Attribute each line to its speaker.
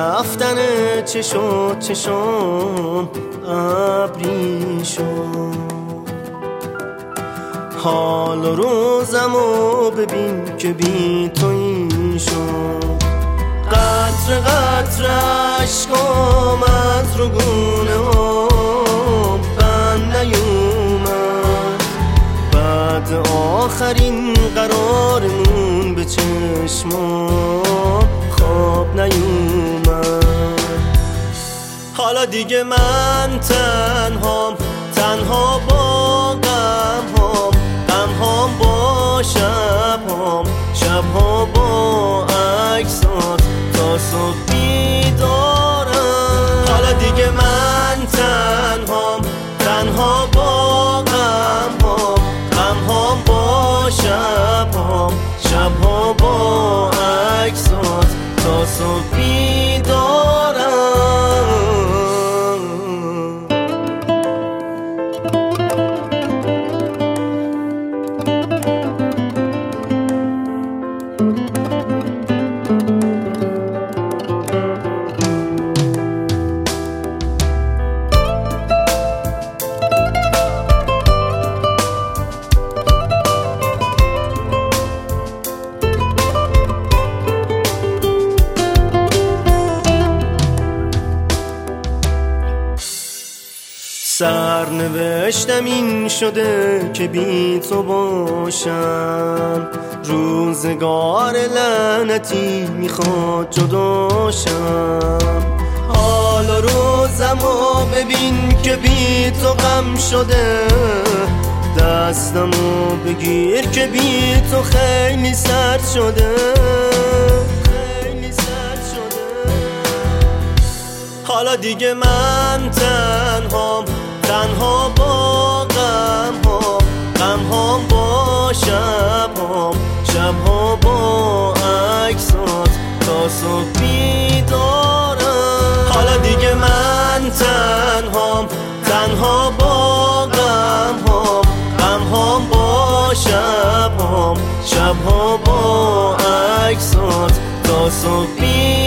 Speaker 1: رفتن چشم ابری شد. حال و روزمو ببین که بی تو این شد. قطره قطره عشقام از رگونه هم بند نیومد. بعد آخرین قرارمون به چشمام خواب نیومد. حالا دیگه من تنها با غم‌هام با شب‌ها با عکسات تا صبح بیدارم. حالا دیگه من تنها با غم‌هام با شب‌ها با عکسات تا صبح بیدارم. سرنوشتم این شده که بی تو باشم. روزگار لعنتی میخواد جداشم. حالا روزمو ببین که بی تو غم شده. دستمو بگیر که بی تو خیلی سرد شده. حالا دیگه من تنها با غم‌هام با شب‌ها با عکسات تا صبح بیدارم. حالا دیگه من تنها با غم‌هام با شب‌ها با عکسات تا صبح